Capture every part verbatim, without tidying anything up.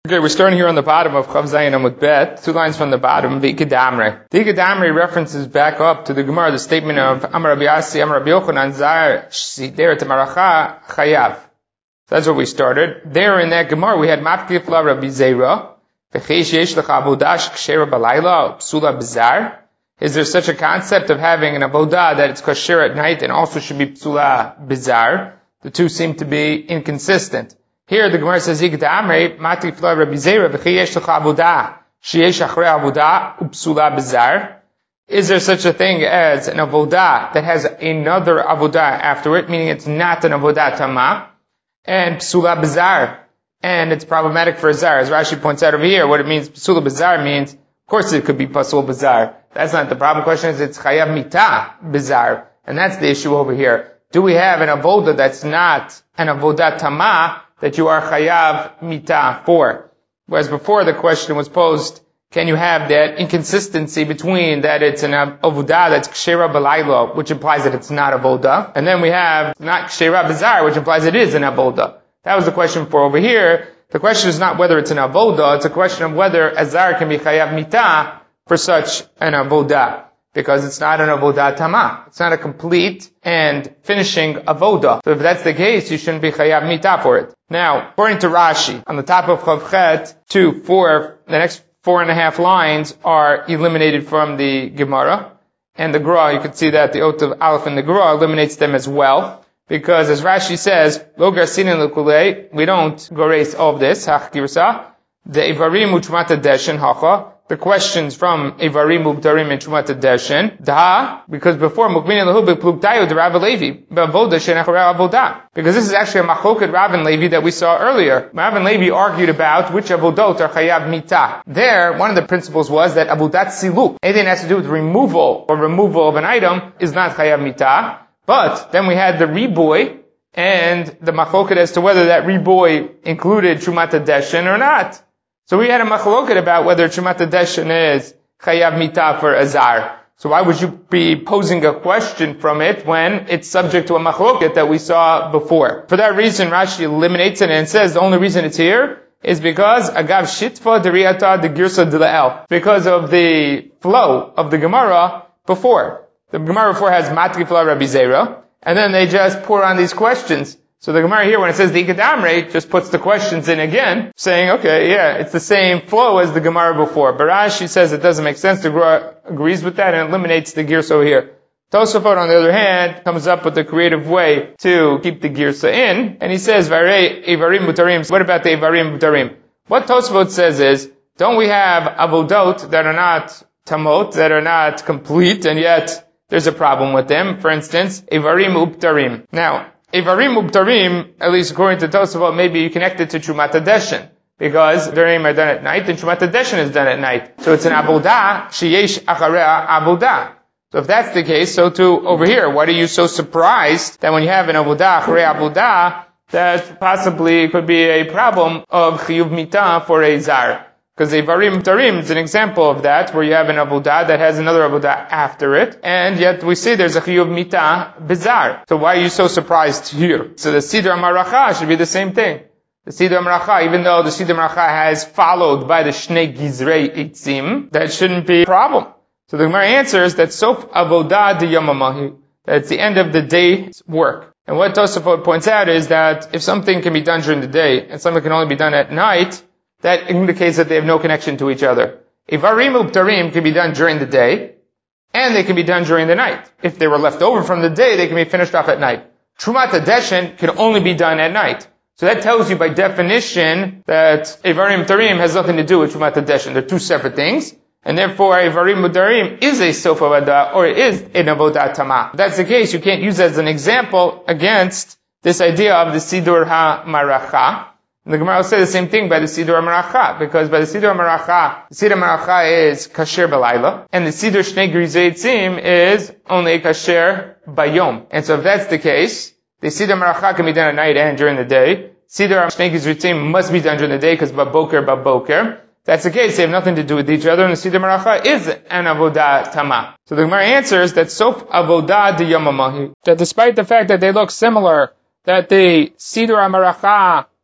Okay, we're starting here on the bottom of Chav Zayin Amud Bet, two lines from the bottom, V'ikadamre. The Ikadamre references back up to the Gemara, the statement of Amar Rabbi Yasi, Amar Rabbi Yochanan, Zar Sideret Maracha Chayav. That's where we started. There in that Gemara, we had Matkif La Rabbi Zera, V'chesh Yesh Lecha Avodash Kshera Balayla, Psula Bizar. Is there such a concept of having an avodah that it's kosher at night and also should be psula bizar? The two seem to be inconsistent. Here the Gemara says, Ikadamre, Matkif La Rabbi Zera, V'chesh Yesh Lecha Avodah, Sheyesh Achrei Avodah, Upsula Bizar. Is there such a thing as an avodah that has another avodah after it, meaning it's not an avodah tamah, and psula bizar, and it's problematic for a zar? As Rashi points out over here, what it means, psula bizar means, of course it could be pasul bizar. That's not the problem. The question is, it's chayav mitah bizar, and that's the issue over here. Do we have an avodah that's not an avodah tamah that you are chayav mitah for? Whereas before the question was posed, can you have that inconsistency between that it's an avodah that's kshera balayla, which implies that it's not avodah, and then we have not kshera bizar, which implies it is an avodah? That was the question for over here. The question is not whether it's an avodah, it's a question of whether a zar can be chayav mitah for such an avodah, because it's not an avodah tamah. It's not a complete and finishing avodah. So if that's the case, you shouldn't be chayav mitah for it. Now, according to Rashi, on the top of Chav Chet, two, four, the next four and a half lines are eliminated from the Gemara. And the Gra, you can see that the oath of Aleph in the Gra eliminates them as well. Because as Rashi says, Lo garsin l'kulei, we don't erase all of this, hach girsa, the Ivarim uchmata deshen hacha, the questions from Ivarim Ubtarim and Chumat Deshen, Da, because before Mukmin Lahu Beplugtayu the Rav Levi, Bavoda Shenachara Avodah. Because this is actually a machloket Rav and Levi that we saw earlier. Rav and Levi argued about which avodot are chayav mitah. There, one of the principles was that avodat siluk, anything that has to do with removal or removal of an item, is not chayav mitah. But then we had the riboy and the machloket as to whether that riboy included Chumat Deshen or not. So we had a machloket about whether Chumat Deshen is chayav mitah for a zar. So why would you be posing a question from it when it's subject to a machloket that we saw before? For that reason, Rashi eliminates it and says the only reason it's here is because agav shitfa deriyata de girsa de la'el, because of the flow of the Gemara before. The Gemara before has Matkif La Rabbi Zera, and then they just pour on these questions. So the Gemara here, when it says the Ikadamre, just puts the questions in again, saying, okay, yeah, it's the same flow as the Gemara before. Barashi says it doesn't make sense. The Gemara agrees with that and eliminates the Girsa over here. Tosafot, on the other hand, comes up with a creative way to keep the Girsa in, and he says, Varei Evarim Mutarim. What about the Evarim Mutarim? What Tosafot says is, don't we have avodot that are not tamot, that are not complete, and yet there's a problem with them? For instance, Evarim Uptarim. Now, Evarim Ubtarim, at least according to Tosafot, maybe you connect it to Chumat Deshen, because Darim are done at night, and Chumat Deshen is done at night. So it's an avodah, sheyesh acharei avodah. So if that's the case, so too over here. Why are you so surprised that when you have an avodah, acharei avodah, that possibly could be a problem of chiyuv mitah for a zar? Because Evarim Tarim is an example of that, where you have an avodah that has another avodah after it, and yet we see there's a chiyuv mitah bizar. So why are you so surprised here? So the Siddur Maracha should be the same thing. The Siddur Maracha, even though the Siddur Maracha has followed by the Shnei Gizrei Eitzim, that shouldn't be a problem. So the Gemara answers that Sof Avodah de Yamamahi, that it's the end of the day's work. And what Tosafot points out is that if something can be done during the day, and something can only be done at night, that indicates that they have no connection to each other. Ivarim Uptarim can be done during the day, and they can be done during the night. If they were left over from the day, they can be finished off at night. Chumat Deshen can only be done at night. So that tells you by definition that Ivarim Uptarim has nothing to do with Chumat Deshen. They're two separate things, and therefore Ivarim Uptarim is a Sof Avodah, or it is an Avodah Tamah. If that's the case, you can't use that as an example against this idea of the Siddur HaMaracha. And the Gemara will say the same thing by the Siddur HaMaracha, because by the Siddur HaMaracha, the Siddur HaMaracha is kasher balayla, and the Siddur Shnei Gizrei Eitzim is only kasher bayom. And so if that's the case, the Siddur HaMaracha can be done at night and during the day. Siddur Shnei Gizrei Eitzim must be done during the day, because baboker, baboker. That's the case, they have nothing to do with each other, and the Siddur HaMaracha is an avodah tamah. So the Gemara answers that sof avodah de yamamahi, that despite the fact that they look similar, that the Siddur HaMaracha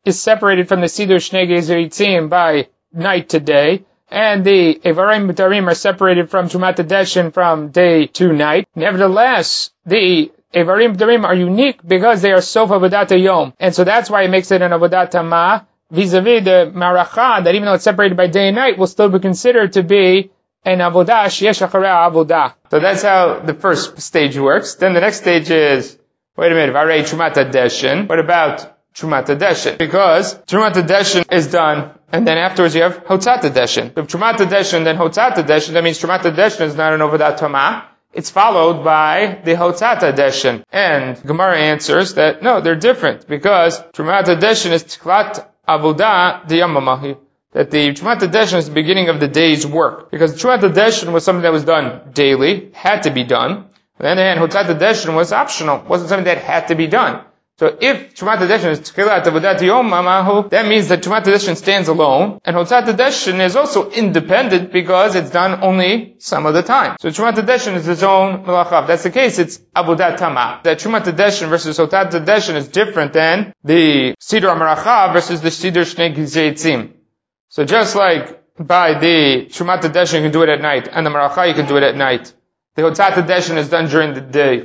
is separated from the Siddur Shnei Gezer Eitzim by night to day, and the Evarim Mutarim are separated from Trumat HaDeshen from day to night. Nevertheless, the Evarim Mutarim are unique because they are Sof Avodat Yom, and so that's why it makes it an Avodat Tamah, vis-a-vis the Maracha, that even though it's separated by day and night, will still be considered to be an Avodah Sheyesh Acharei Avodah. So that's how the first stage works. Then the next stage is, wait a minute, Varei Trumat HaDeshen. What about Trumat HaDeshen? Because Trumat HaDeshen is done, and then afterwards you have Hotzat HaDeshen. If Trumat HaDeshen, then Hotzat HaDeshen, that means Trumat HaDeshen is not an Avodat Tamah. It's followed by the Hotzat HaDeshen. And Gemara answers that, no, they're different, because Trumat HaDeshen is Tchlat Avodah D'Yamamahi. That the Trumat HaDeshen is the beginning of the day's work. Because Trumat HaDeshen was something that was done daily, had to be done. On the other hand, Hotzat HaDeshen was optional, wasn't something that had to be done. So if Trumat HaDeshen is Tchilat Avodat Yom Mamahu, that means that Trumat HaDeshen stands alone, and Hotzat HaDeshen is also independent because it's done only some of the time. So Trumat HaDeshen is its own melacha. If that's the case, it's Avodat Tamah. That Trumat HaDeshen versus Hotzat HaDeshen is different than the Siddur HaMaracha versus the Siddur Shnei Gezer Eitzim. So just like by the Trumat HaDeshen you can do it at night, and the Maracha you can do it at night. The Hotzat HaDeshen is done during the day,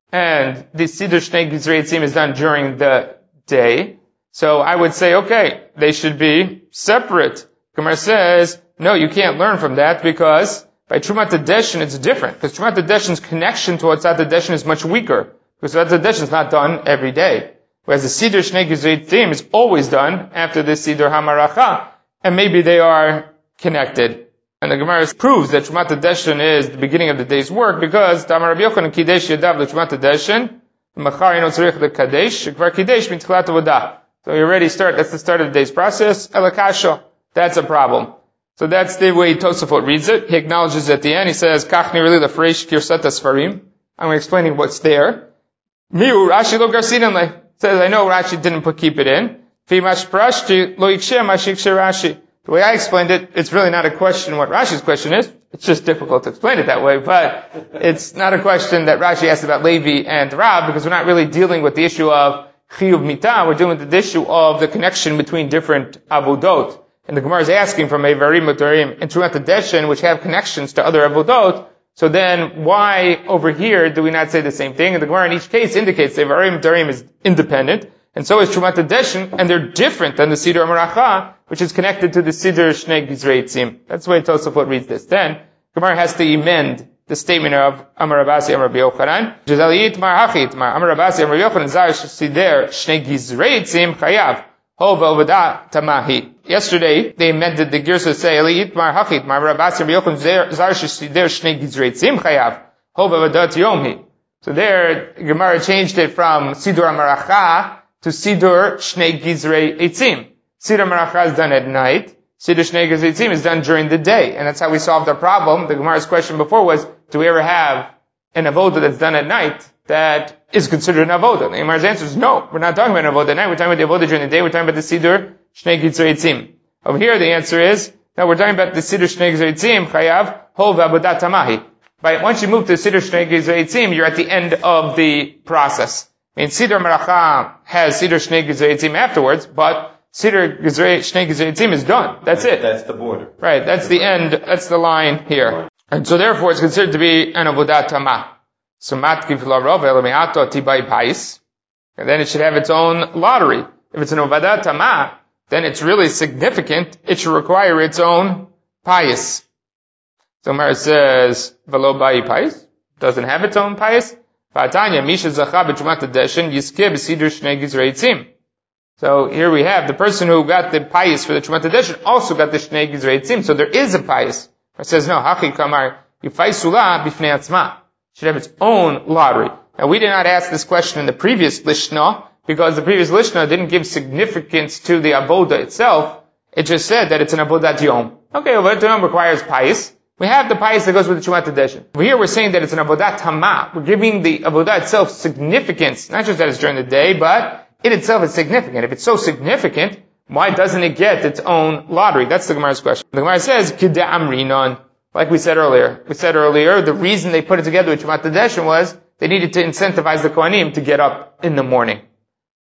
and the Siddur Shnei Gezer Eitzim is done during the day. So I would say, okay, they should be separate. Gemara says, no, you can't learn from that because by Trumat HaDeshen it's different. Because Trumat HaDeshen's connection to Hotzat HaDeshen is much weaker. Because Hotzat HaDeshen is not done every day. Whereas the Siddur Shnei Gezer Eitzim is always done after the Siddur HaMaracha. And maybe they are connected. And the Gemara proves that Trumat HaDeshen is the beginning of the day's work because Tamar Rabbi Yochanan Kidesh Yadav Trumat HaDeshen, Machar Ino Tzarich LeKadesh, Shekvar Kidesh Mitchilat Avodah. So you already start, that's the start of the day's process. Elakasha, that's a problem. So that's the way Tosafot reads it. He acknowledges at the end, he says, Kach Nirli Lefreish Kirsat HaSfarim. I'm explaining what's there. Miu Rashi Lo Garsinan Le. Says, I know Rashi didn't put keep it in. The way I explained it, it's really not a question what Rashi's question is. It's just difficult to explain it that way, but it's not a question that Rashi asked about Levi and Rab, because we're not really dealing with the issue of Chiyuv Mitah, we're dealing with the issue of the connection between different Avodot. And the Gemara is asking from Evarim Mutarim and Trumat HaDeshen, which have connections to other Avodot, so then why over here do we not say the same thing? And the Gemara in each case indicates that Evarim Mutarim is independent, and so is Trumat HaDeshen, and they're different than the Siddur HaMaracha, which is connected to the Siddur Shnei Gezer Eitzim. That's the way Tosafot reads this. Then, Gemara has to amend the statement of Amar Rabasi, Amar Rabbi Yochanan. Jezaliyit mar hachit, mar Amar Rabasi, Amar Rabbi Yochanan, Zar Siddur Shnei Gezer Eitzim chayav, hov avodah tamahi. Yesterday, they amended the Girsa to say, Eliyit mar hachit, mar Amar Rabasi, Amar Rabbi Yochanan, Zar Siddur Shnei Gezer Eitzim chayav, hov avodah yomhi. So there, Gemara changed it from Siddur HaMaracha to Siddur Shnei Gezer Eitzim. Siddur HaMaracha is done at night. Siddur Shnei Gezer Eitzim is done during the day. And that's how we solved our problem. The Gemara's question before was, do we ever have an avodah that's done at night that is considered an avodah? The Gemara's answer is no. We're not talking about an avodah at night. We're talking about the avodah during the day. We're talking about the Siddur Shnei Gezer Eitzim. Over here, the answer is, no, we're talking about the Siddur Shnei Gezer Eitzim, chayav, hov avodat tamahi. But once you move to Siddur Shnei Gezer Eitzim, you're at the end of the process. I mean, Siddur Maracha has Siddur Shnei Gezer Eitzim afterwards, but Siddur Shnei Gezer Eitzim is done. That's it. That's the border. Right, that's the end, that's the line here. And so therefore it's considered to be an avodat tamah. So matkiv la'rov elamiato tibai pais. And then it should have its own lottery. If it's an avodat tamah, then it's really significant. It should require its own pais. So Mara says, velo bai pais. Doesn't have its own pais. V'atanya misha zacha b'trumat HaDeshen yiskeh b'siddur shnei gezer eitzim. So here we have the person who got the payis for the Trumat HaDeshen also got the Shnei Gezer Eitzim. So there is a payis. It says no, hachi kamar yifaisula b'fnei atzma. Should have its own lottery. Now we did not ask this question in the previous Lishna because the previous Lishna didn't give significance to the avoda itself. It just said that it's an avodat yom. Okay, avodat yom requires payis. We have the payis that goes with the Trumat HaDeshen. Over here we're saying that it's an avodat tamah. We're giving the avodah itself significance. Not just that it's during the day, but it itself is significant. If it's so significant, why doesn't it get its own lottery? That's the Gemara's question. The Gemara says, Kida Amrinon. Like we said earlier. We said earlier, the reason they put it together with Trumat HaDeshen was they needed to incentivize the Kohanim to get up in the morning.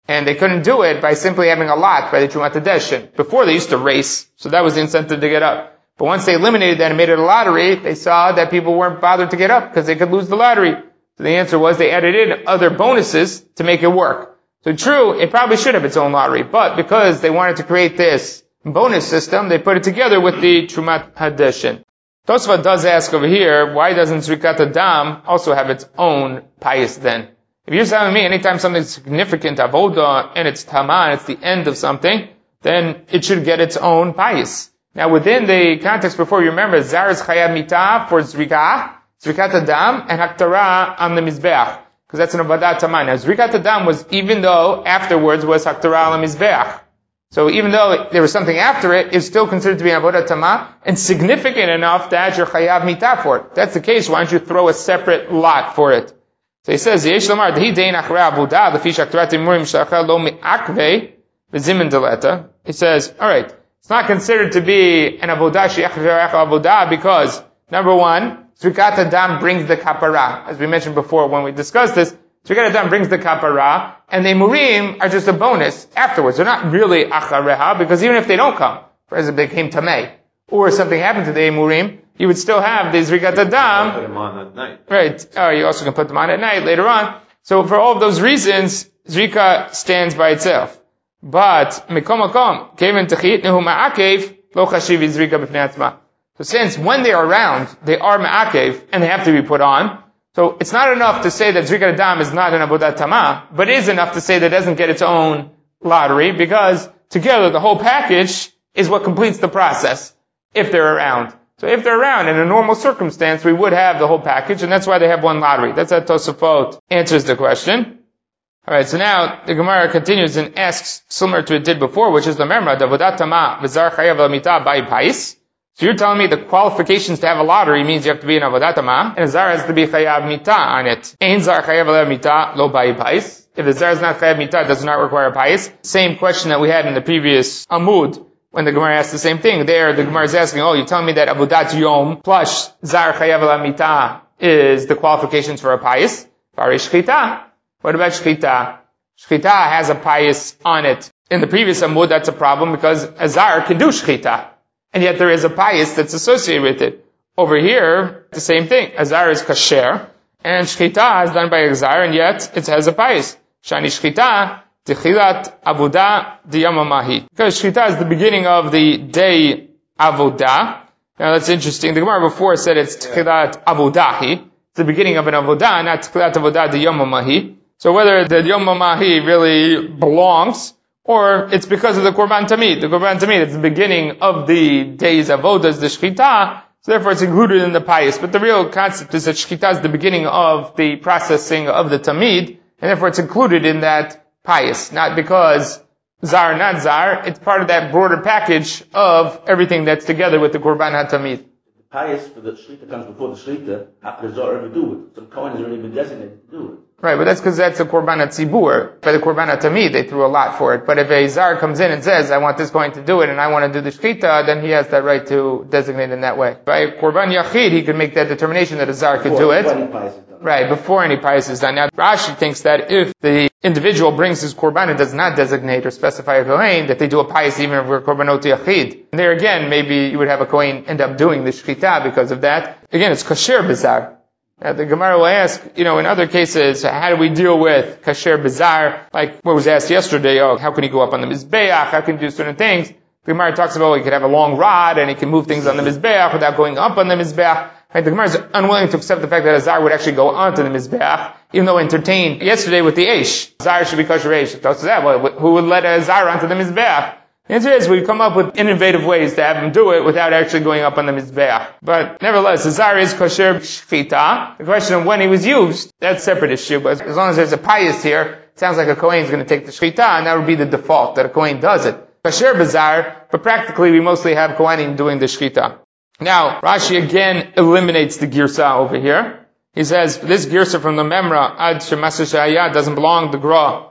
And they couldn't do it by simply having a lot by the Trumat Hadeshin. Before they used to race, so that was the incentive to get up. But once they eliminated that and made it a lottery, they saw that people weren't bothered to get up because they could lose the lottery. So the answer was they added in other bonuses to make it work. So true, it probably should have its own lottery, but because they wanted to create this bonus system, they put it together with the Trumat Hadeshin. Tosfot does ask over here, why doesn't Zrikat Adam also have its own pious then? If you're telling me anytime something's significant, avoda, and it's tamah, it's the end of something, then it should get its own pious. Now within the context before, you remember, Zar is Chayav Mitah for Zrikah, Zrikat Adam, and Haktara on the Mizbeach. Because that's an Avodat Tamah. Now Zrikat Adam was, even though afterwards was Haktara on the Mizbeach. So even though there was something after it, it's still considered to be an Avodat Tamah, and significant enough that you're Chayav Mitah for it. If that's the case, why don't you throw a separate lot for it? So he says, Yesh Lamar, Dehi Dein Achra Avodah, Lefi Shaktarat Imurim Shachar Lo Me'akve, V'zimin Deleta. He says, alright, it's not considered to be an Avodah She'achar Avodah because, number one, Zrikat Adam brings the kapara. As we mentioned before when we discussed this, Zrikat Adam brings the kapara, and the Imurim are just a bonus afterwards. They're not really Achareha, because even if they don't come, for example, they came Tameh, or something happened to the Imurim, you would still have the Zrikat Adam. Put them on at night. Right. Oh, you also can put them on at night later on. So for all of those reasons, Zrika stands by itself. But, Mikom Makom, Kevin Techit Nehu Ma'akev, Lo Chashiv Zrika B'fnei Atzma. So since when they are around, they are Ma'akev, and they have to be put on, so it's not enough to say that Zrikat Adam is not an Avodat Tamah, but it is enough to say that it doesn't get its own lottery, because together the whole package is what completes the process, if they're around. So if they're around in a normal circumstance, we would have the whole package, and that's why they have one lottery. That's how Tosafot answers the question. Alright, so now the Gemara continues and asks, similar to it did before, which is the Memra, Avodat Tamah, V'zar Chayav L'mitah Bai Pais. So you're telling me the qualifications to have a lottery means you have to be an Avodat Tamah, and a Zar has to be Chayav Mitah on it. Ein Zar Chayav L'mitah Lo Bai Pais. If the Zar is not Chayav Mitah, it does not require a Pais. Same question that we had in the previous Amud, when the Gemara asked the same thing. There, the Gemara is asking, oh, you're telling me that Avodat Yom plus Zar Chayav L'mitah is the qualifications for a Pais? Farish Shchita. What about Shchita? Shchita has a Pais on it. In the previous Amud, that's a problem because a Zar can do Shchita. And yet there is a Pais that's associated with it. Over here, the same thing. A Zar is Kasher, and Shchita is done by a Zar, and yet it has a Pais. Shani Shchita, Techilat Avodah Diyamamahi. Because Shchita is the beginning of the day Avodah. Now that's interesting. The Gemara before said it's Techilat Avodahi. It's the beginning of an Avodah, not Techilat Avodah Diyamamahi. So whether the Yomamahi really belongs, or it's because of the Korban Tamid. The Korban Tamid is the beginning of the days Avodas, the Shchita, so therefore it's included in the Pais. But the real concept is that Shchita is the beginning of the processing of the Tamid, and therefore it's included in that Pais. Not because Zar, not Zar, it's part of that broader package of everything that's together with the Korban HaTamid. The Pais for the Shlita comes before the Shlita, after the Zar ever do it. Some Kohen has already been designated to do it. Right, but that's because that's the Korban HaTzibur. By the Korban HaTamid, they threw a lot for it. But if a Zar comes in and says, I want this Kohen to do it, and I want to do the Shchita, then he has that right to designate in that way. By Korban Yachid, he could make that determination that a Zar could do it. Right, before any Pais is done. Now, Rashi thinks that if the individual brings his Korban and does not designate or specify a Kohen, that they do a Pais even if we're Korbanot Yachid. And there again, maybe you would have a Kohen end up doing the Shchita because of that. Again, it's Kasher Bizar. Now the Gemara will ask, you know, in other cases, how do we deal with Kasher Bizar? Like what was asked yesterday, oh, how can he go up on the Mizbeach? How can he do certain things? The Gemara talks about, well, he could have a long rod and he can move things on the Mizbeach without going up on the Mizbeach. Right, the Gemara is unwilling to accept the fact that a Zar would actually go onto the Mizbeach, even though entertained yesterday with the Eish. Zar should be kosher Eish. So that, well, who would let a Zar onto the Mizbeach? The answer is we come up with innovative ways to have him do it without actually going up on the Mizbeach. But nevertheless, the Zar is kosher Shchita. The question of when he was used, that's a separate issue. But as long as there's a pious here, it sounds like a Kohen is going to take the Shchita, and that would be the default, that a Kohen does it. Kosher Bizar, but practically we mostly have Kohanim doing the Shchita. Now, Rashi again eliminates the Girsa over here. He says, this Girsa from the Memra, Ad Shemasa Shaya, doesn't belong to Gra.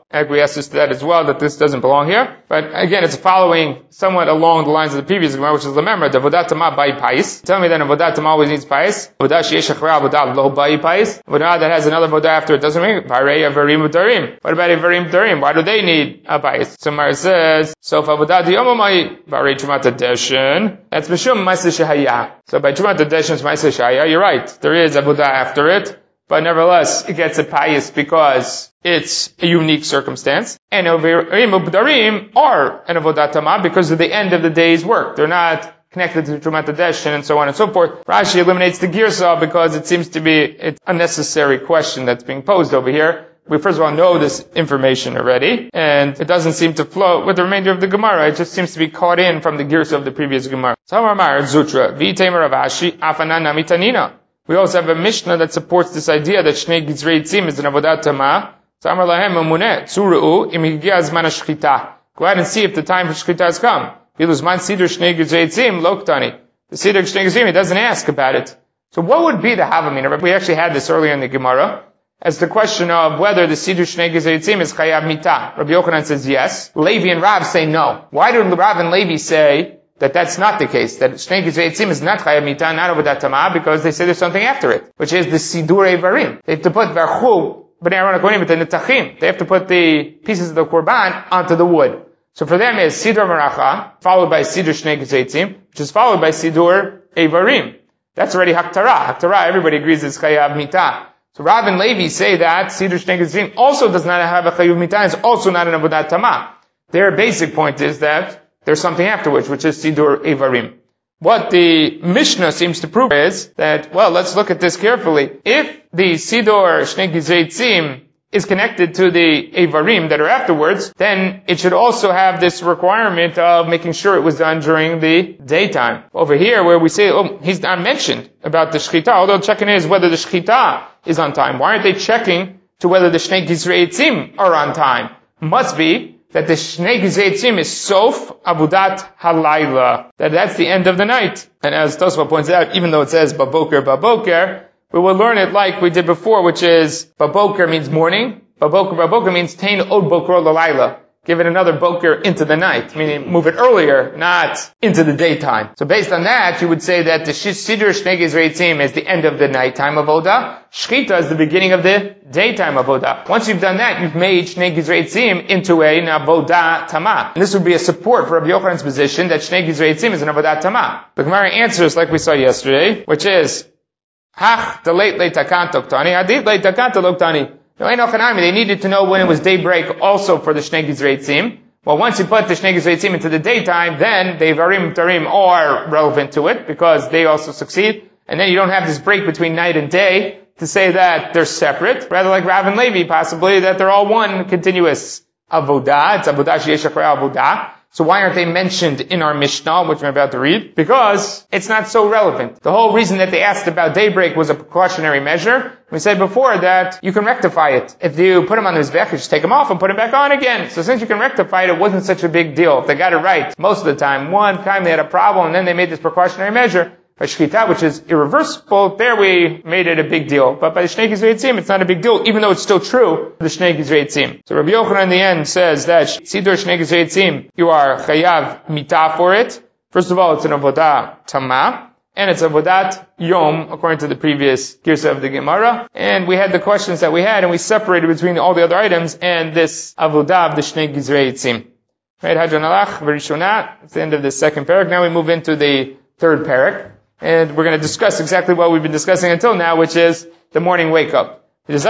acquiesces to that as well, that this doesn't belong here. But again, it's following somewhat along the lines of the previous Gemara, which is, remember, the Avodat Tamah by Pais. Tell me then, Avodat Tamah always needs Pais. Avodat Sheyesh Achra Avodat Lo by Pais. Avodat that has another Avodah after it doesn't mean Varei Avarim Udarim. What about Avarim Udarim? Why do they need a Pais? So Mar says, so if Avodat Yomamai Varei Trumat Adeshin, that's Mishum Maaseh Shehaya. So by Trumat Adeshin is Maaseh Shehaya, you're right. There is Avodah after it. But nevertheless, it gets a pious because it's a unique circumstance. And Avarim Udarim are an Avodat Tamah because of the end of the day's work. They're not connected to Trumat Hadeshin and so on and so forth. Rashi eliminates the Girsa because it seems to be an unnecessary question that's being posed over here. We first of all know this information already, and it doesn't seem to flow with the remainder of the Gemara. It just seems to be caught in from the Girsa of the previous Gemara. Samar Zutra, V'Tamer Ravashi, Afanana Mitanina. We also have a Mishnah that supports this idea that Shnei Gizrei Tzim is an Avodat Tamah. Samar Lahem Amuneh, Tzura'u, Im Higia Zman HaShchita. Go ahead and see if the time for Shchita has come. Biluzman Siddur Shnei Gizrei Tzim, Loktani. The Siddur Shnei Gizrei, he doesn't ask about it. So what would be the Havamina? We actually had this earlier in the Gemara, as the question of whether the Siddur Shnei Gizrei Tzim is Chayav Mita. Rabbi Yochanan says yes. Levi and Rav say no. Why do Rav and Levi say that that's not the case, that Shnei Gizrei Tzim is not Chayav Mita, not Avodat Tamah, because they say there's something after it, which is the Sidur Eivarim. They have to put Varchu, B'nei Aaron HaKohanim, the Netachim. They have to put the pieces of the Korban onto the wood. So for them is Sidur Meracha, followed by Sidur Shnei Gizrei Tzim, which is followed by Sidur Eivarim. That's already Haktara. Haktara, everybody agrees is Chayav Mita. So Rav and Levi say that Sidur Shnei Gizrei Tzim also does not have a Chayav Mita, and is also not an Avodat Tamah. Their basic point is that there's something afterwards, which is Sidur Eivarim. What the Mishnah seems to prove is that, well, let's look at this carefully. If the Sidur Shnei Gizrei Tzim is connected to the Eivarim that are afterwards, then it should also have this requirement of making sure it was done during the daytime. Over here, where we say, oh, he's not mentioned about the Shchita, although checking is whether the Shchita is on time. Why aren't they checking to whether the Shnei Gizrei Tzim are on time? Must be that the Shnei Gizrei Tzim is Sof Avudat Halayla. That that's the end of the night. And as Tosfot points out, even though it says Baboker, Baboker, we will learn it like we did before, which is Baboker means morning, Baboker, Baboker means Tain Od Bokro Lalayla. Give it another boker into the night, meaning move it earlier, not into the daytime. So based on that, you would say that the Sidur Shnei Gizrei Tzim is the end of the nighttime avoda. Shchita is the beginning of the daytime avoda. Once you've done that, you've made Shnei Gizrei Tzim into a avoda tamah. And this would be a support for Rabbi Yochanan's position that Shnei Gizrei Tzim is an avoda tamah. The Gemara answers like we saw yesterday, which is Hach deleit leitakan toktani, adit leitakan loktani. They needed to know when it was daybreak also for the Shnei Gizrei Tzim. Well, once you put the Shnei Gizrei Tzim into the daytime, then the Varim Tarim are relevant to it because they also succeed. And then you don't have this break between night and day to say that they're separate. Rather like Rav and Levi, possibly, that they're all one continuous avodah. It's avodah sheyesh achra avodah. So why aren't they mentioned in our Mishnah, which I'm about to read? Because it's not so relevant. The whole reason that they asked about daybreak was a precautionary measure. We said before that you can rectify it. If you put them on the Mizbech, you just take them off and put them back on again. So since you can rectify it, it wasn't such a big deal. If they got it right most of the time, one time they had a problem and then they made this precautionary measure. By Shchita, which is irreversible, there we made it a big deal. But by the Shnei Gizrei Tzim, it's not a big deal, even though it's still true, the Shnei Gizrei Tzim. So Rabbi Yochanan in the end says that Sidur Shnei Gizrei Tzim, you are Chayav Mita for it. First of all, it's an Avodah Tamah, and it's Avodat Yom, according to the previous Girsa of the Gemara. And we had the questions that we had, and we separated between all the other items and this Avodah of the Shnei Gizrei Tzim. Right, Hadron Alach, Verishonat, it's the end of the second parak. Now we move into the third parak. And we're going to discuss exactly what we've been discussing until now, which is the morning wake up. So here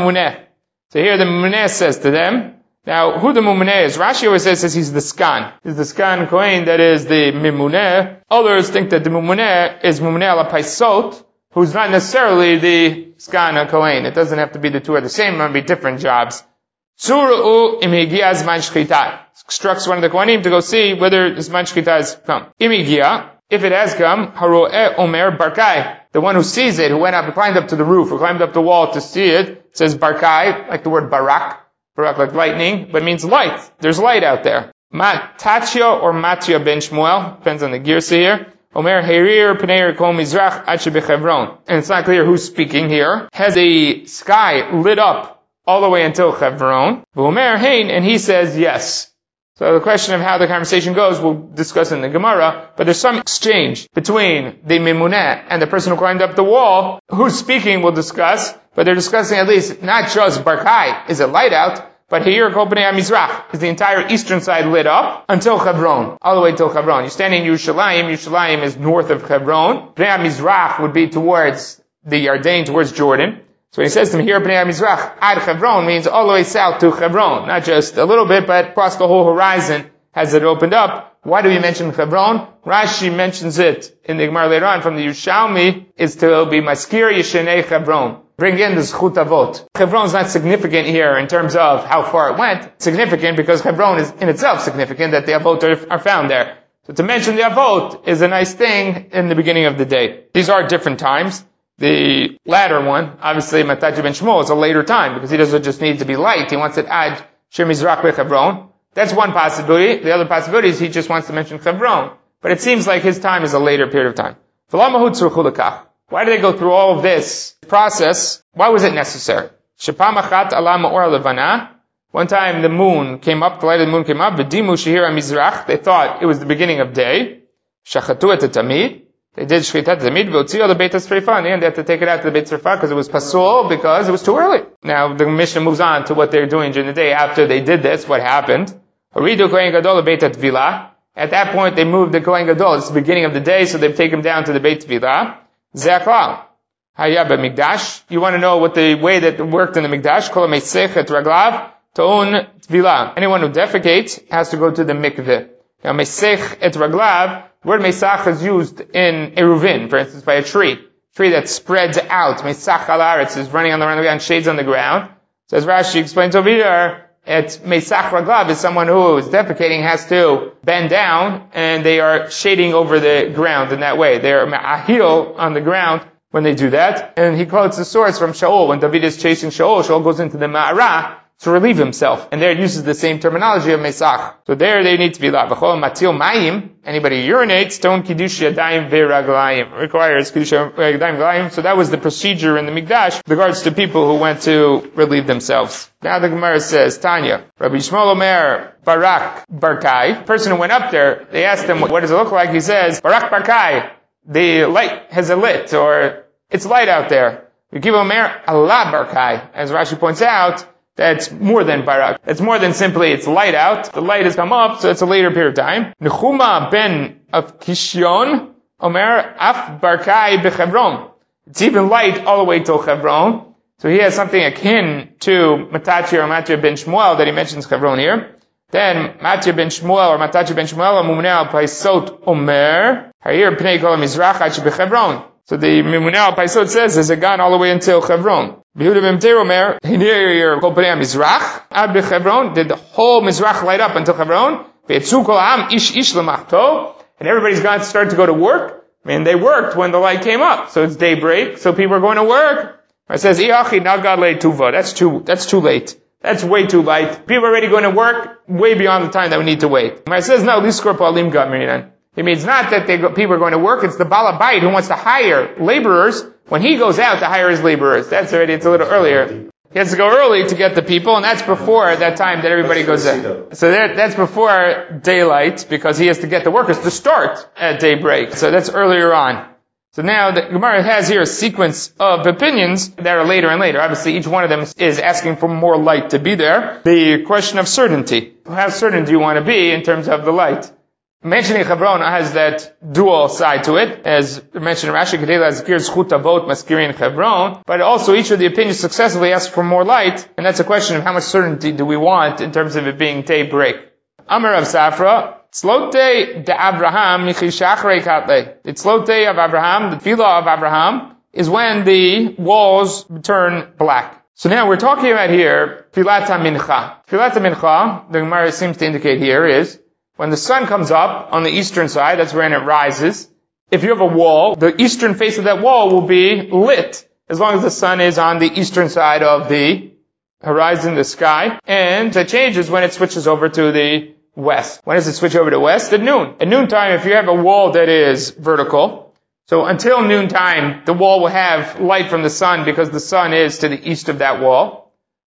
the Mumuneh says to them, now who the Mumuneh is? Rashi always says, says he's the Skan. He's the Skan Kohen, that is the Mumuneh. Others think that the Mumuneh is Mumuneh ala Paisot, who's not necessarily the Skan Kohen. It doesn't have to be the two are the same, it might be different jobs. Tzura'u im higia zman shchita. Instructs one of the Kohanim to go see whether zman shchita has come. Im higia, if it has come, haro'eh omer barkai. The one who sees it, who went up, climbed up to the roof, who climbed up the wall to see it, says barkai, like the word barak, barak like lightning, but means light. There's light out there. Matachia or Matya ben Shmuel, depends on the girsa here. Omer herir pnei kol mizrach ache bechevron. And it's not clear who's speaking here. Has the sky lit up all the way until Hebron. V'omer hein, and he says yes. So the question of how the conversation goes, we'll discuss in the Gemara, but there's some exchange between the Mimuneh and the person who climbed up the wall. Who's speaking, we'll discuss, but they're discussing at least not just Barkai, is it light out, but here, Kol Bnei HaMizrach, is the entire eastern side lit up until Hebron, all the way till Hebron. You're standing in Yerushalayim, Yerushalayim is north of Hebron. Bnei HaMizrach would be towards the Yarden, towards Jordan. So he says to him here, Bnei HaMizrach, Ad Hebron means all the way south to Hebron. Not just a little bit, but across the whole horizon has it opened up. Why do we mention Hebron? Rashi mentions it in the Gemara later on from the Yerushalmi, is to be Maskir Yeshenei Hebron. Bring in the Zchut Avot. Hebron is not significant here in terms of how far it went. It's significant because Hebron is in itself significant that the Avot are, are found there. So to mention the Avot is a nice thing in the beginning of the day. These are different times. The latter one, obviously, Mataji ben Shmuel, is a later time because he doesn't just need to be light. He wants to add Shir Mizrach Hebron. That's one possibility. The other possibility is he just wants to mention Hebron. But it seems like his time is a later period of time. Why do they go through all of this process? Why was it necessary? One time the moon came up, the light of the moon came up, they thought it was the beginning of day. They did Shchitat Tamid, V'otzio the Beit HaSrifah, and they had to take it out to the Beit HaSrifah because it was pasul, because it was too early. Now the Mishnah moves on to what they're doing during the day after they did this, what happened. Haridu Kohen Gadol Beit HaTvilah. At that point they moved the Kohen Gadol, it's the beginning of the day, so they take him down to the Beit Tvilah. Ze'aklal. Hayya B'Mikdash. You want to know what the way that worked in the Mikdash? Kol HaMeisech Et Raglav To'un Tvilah. Anyone who defecates has to go to the mikveh. Now Meisech Et Raglav, the word Mesach is used in Eruvin, for instance, by a tree. Tree that spreads out. Mesach al Aretz is running on the ground, shades on the ground. So as Rashi explains over here, it's Mesach Raglav is someone who is defecating has to bend down, and they are shading over the ground in that way. They are ma'ahil on the ground when they do that. And he quotes the source from Shaul. When David is chasing Shaul, Shaul goes into the ma'arah to relieve himself. And there it uses the same terminology of Mesach. So there they need to be la. Matil mayim, anybody urinates, ton kiddush yadayim ve'raglayim, requires kiddush yadayim ve'raglayim. So that was the procedure in the Mikdash with regards to people who went to relieve themselves. Now the Gemara says, Tanya, Rabbi Shmuel Omer, Barak Barkai, the person who went up there, they asked him, what does it look like? He says, Barak Barkai, the light has a lit, or it's light out there. We give Omer Allah Barkai, as Rashi points out, that's more than Barak. It's more than simply it's light out. The light has come up, so it's a later period of time. Nechuma ben of Kishyon, Omer af Barkai b'Chevron. It's even light all the way till Chevron. So he has something akin to Matachi or Matya ben Shmuel that he mentions Chevron here. Then Matya ben Shmuel or Matachi ben Shmuel, Mumneh al Paisot Omer, Hayir pnei kol Mizrach achi b'Chevron. So the Mumneh al Paisot says there's a gun all the way until Chevron. Yehuda ben Meir Omer, here Kol Pnei HaMizrach, ad b'Chevron, did the whole Mizrach light up until Chevron, ve'etzu kol ha'am ish ish l'machto, and everybody's got to start to go to work. I mean, they worked when the light came up, so it's daybreak, so people are going to work. It says, Iachi nagad le'tuva, that's too, that's too late. That's way too late. People are already going to work way beyond the time that we need to wait. It says, no, liskor pa'alim gamrinan. It means not that they go, people are going to work, it's the Balabait who wants to hire laborers. When he goes out to hire his laborers, that's already, it's a little earlier. He has to go early to get the people, and that's before that time that everybody goes out. So that, that's before daylight, because he has to get the workers to start at daybreak. So that's earlier on. So now the Gemara has here a sequence of opinions that are later and later. Obviously each one of them is asking for more light to be there. The question of certainty. How certain do you want to be in terms of the light? Mentioning Hebron has that dual side to it, as mentioned in Rashi, Kedei Lazkir Zchut Avot Maskirin Hebron, but also each of the opinions successively asks for more light, and that's a question of how much certainty do we want in terms of it being daybreak. Amar of Safra, Tzlote de Abraham Michishachrei Katle. The Tzlote of Abraham, the Tefillah of Abraham, is when the walls turn black. So now we're talking about here, Tfilat HaMincha. Tfilat HaMincha, the Gemara seems to indicate here, is when the sun comes up on the eastern side, that's when it rises. If you have a wall, the eastern face of that wall will be lit, as long as the sun is on the eastern side of the horizon, the sky. And that changes when it switches over to the west. When does it switch over to west? At noon. At noontime, if you have a wall that is vertical, so until noontime, the wall will have light from the sun because the sun is to the east of that wall.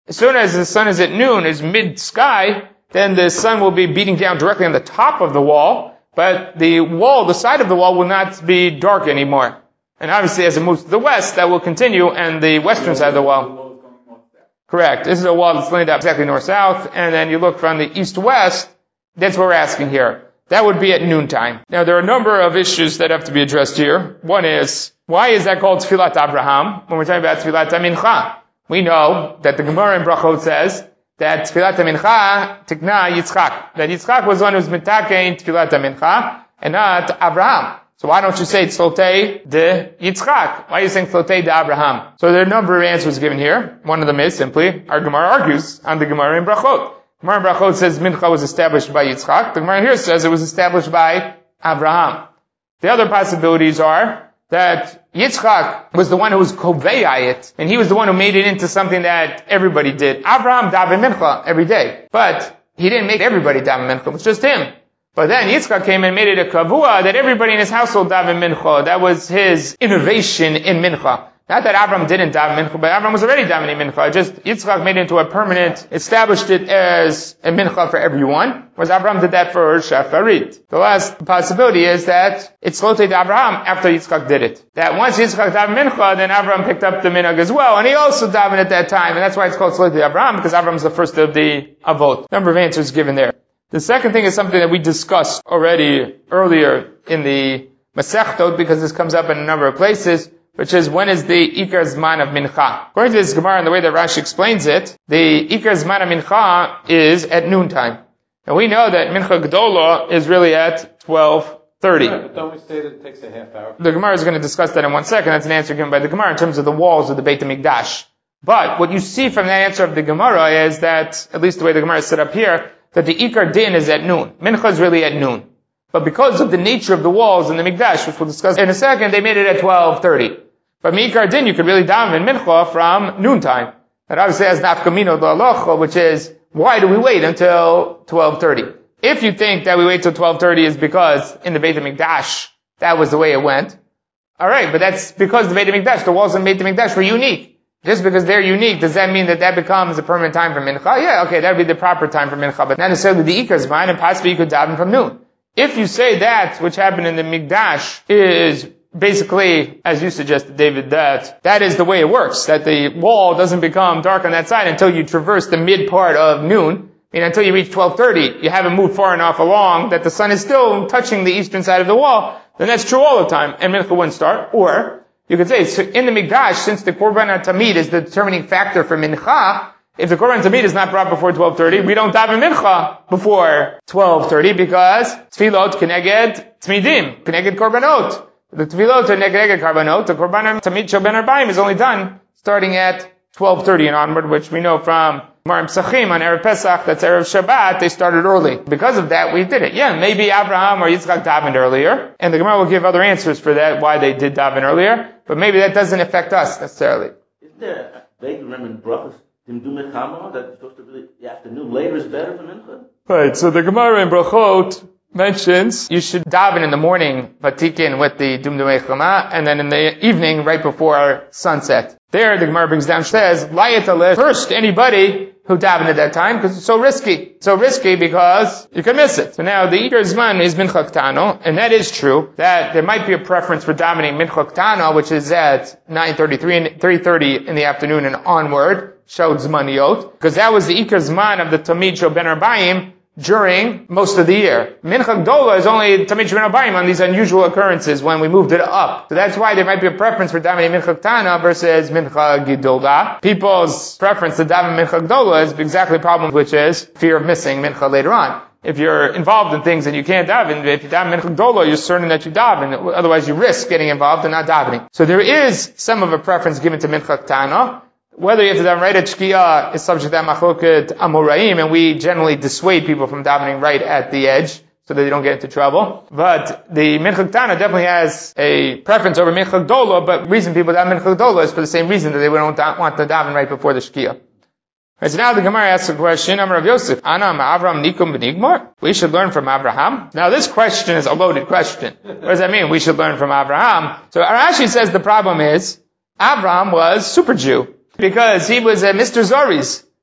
As soon as the sun is at noon, is mid-sky, then the sun will be beating down directly on the top of the wall, but the wall, the side of the wall will not be dark anymore. And obviously as it moves to the west, that will continue, and the western side of the wall. Correct. This is a wall that's laid out exactly north-south, and then you look from the east-west, that's what we're asking here. That would be at noontime. Now there are a number of issues that have to be addressed here. One is, why is that called Tfilat Abraham when we're talking about Tfilat HaMincha? We know that the Gemara in Brachot says that Tfilat HaMincha tikna Yitzchak. That Yitzchak was the one who was mitakein Tfilat HaMincha and not Abraham. So why don't you say Tzlotei de Yitzchak? Why are you saying Tzlotei de Abraham? So there are a number of answers given here. One of them is simply, our Gemara argues on the Gemara in Brachot. Gemara in Brachot says Mincha was established by Yitzchak. The Gemara here says it was established by Abraham. The other possibilities are that Yitzchak was the one who was koveyayit, and he was the one who made it into something that everybody did. Abraham daven Mincha every day, but he didn't make everybody daven Mincha. It was just him. But then Yitzchak came and made it a kavua that everybody in his household daven Mincha. That was his innovation in Mincha. Not that Abraham didn't daven Mincha, but Abraham was already davening Mincha. Just Yitzchak made it into a permanent, established it as a Mincha for everyone, whereas Abraham did that for Shacharit. The last possibility is that it's Tzlotei de Abraham after Yitzchak did it. That once Yitzchak davened Mincha, then Abraham picked up the minhag as well, and he also davened at that time, and that's why it's called Tzlotei de Abraham, because Abraham's the first of the Avot. Number of answers given there. The second thing is something that we discussed already earlier in the Masechtot, because this comes up in a number of places, which is when is the Ikar Zman of Mincha. According to this Gemara and the way that Rashi explains it, the Ikar Zman of Mincha is at noontime. And we know that Mincha Gedola is really at twelve thirty. Right, but don't we say that it takes a half hour? The Gemara is going to discuss that in one second. That's an answer given by the Gemara in terms of the walls of the Beit HaMikdash. But what you see from that answer of the Gemara is that, at least the way the Gemara is set up here, that the Ikar Din is at noon. Mincha is really at noon. But because of the nature of the walls in the Mikdash, which we'll discuss in a second, they made it at twelve thirty. But Mikar Din, you could really daven Mincha from noontime. That obviously has nafkamino l'alocha, which is, why do we wait until twelve thirty? If you think that we wait till twelve thirty is because in the Beit HaMikdash, that was the way it went. Alright, but that's because the Beit HaMikdash, the walls in Beit HaMikdash were unique. Just because they're unique, does that mean that that becomes a permanent time for Mincha? Yeah, okay, that would be the proper time for Mincha, but not necessarily the Ikar Zman, and possibly you could daven from noon. If you say that, which happened in the Mikdash, is basically, as you suggested, David, that that is the way it works, that the wall doesn't become dark on that side until you traverse the mid part of noon, I mean, until you reach twelve thirty, you haven't moved far enough along that the sun is still touching the eastern side of the wall, then that's true all the time, and Mincha wouldn't start. Or, you could say, so in the Mikdash, since the Korban HaTamid is the determining factor for Mincha, if the Korban HaTamid is not brought before twelve thirty, we don't daven Mincha before twelve thirty because Tfilot Keneged Tmidim, Keneged Korbanot. The Tfilot are Keneged Korbanot, the Korban HaTamid Shel Ben Arbaim is only done starting at twelve thirty and onward, which we know from Marim Psachim on Erev Pesach, that's Erev Shabbat, they started early. Because of that, we did it. Yeah, maybe Abraham or Yitzchak davened earlier, and the Gemara will give other answers for that, why they did daven earlier, but maybe that doesn't affect us necessarily. Isn't there, they remember in Brachos, Tim do Mechama, that it's supposed to be the afternoon later is better for Mincha? Right, so the Gemara in Brachot mentions you should daven in the morning, Vatikin, with the Dumdumei Chama, and then in the evening, right before sunset. There, the Gemara brings down, says, Layat first anybody who davened at that time, because it's so risky. So risky because you can miss it. So now, the Ikar Zman is Mincha Ktano, and that is true, that there might be a preference for davening Mincha Ktano, which is at nine thirty-three and three thirty in the afternoon and onward, Shod Zmaniyot, because that was the Ikar Zman of the Tamid Shel Ben Arbaim, during most of the year. Mincha Gdola is only Tamid Shel Ben Arbaim on these unusual occurrences when we moved it up. So that's why there might be a preference for davening Mincha Ktana versus Mincha Gedola. People's preference to daven Mincha Gdola is exactly the problem, which is fear of missing Mincha later on. If you're involved in things and you can't daven, if you daven Mincha Gdola, you're certain that you daven. Otherwise you risk getting involved and not davening. So there is some of a preference given to Mincha Ktana. Whether you have to daven right at Shkia is subject to Machloket Amoraim, and we generally dissuade people from davening right at the edge so that they don't get into trouble. But the Mincha Ktana definitely has a preference over Mincha Gdola, but the reason people daven Mincha Gdola is for the same reason that they don't want to daven right before the Shkia. Right, so now the Gemara asks a question, Amar Rav Yosef, Anam Avram Nikum B'Nigmar? We should learn from Abraham. Now this question is a loaded question. What does that mean? We should learn from Abraham. So Rashi says the problem is, Abraham was super Jew. Because he was a Mister Zoris.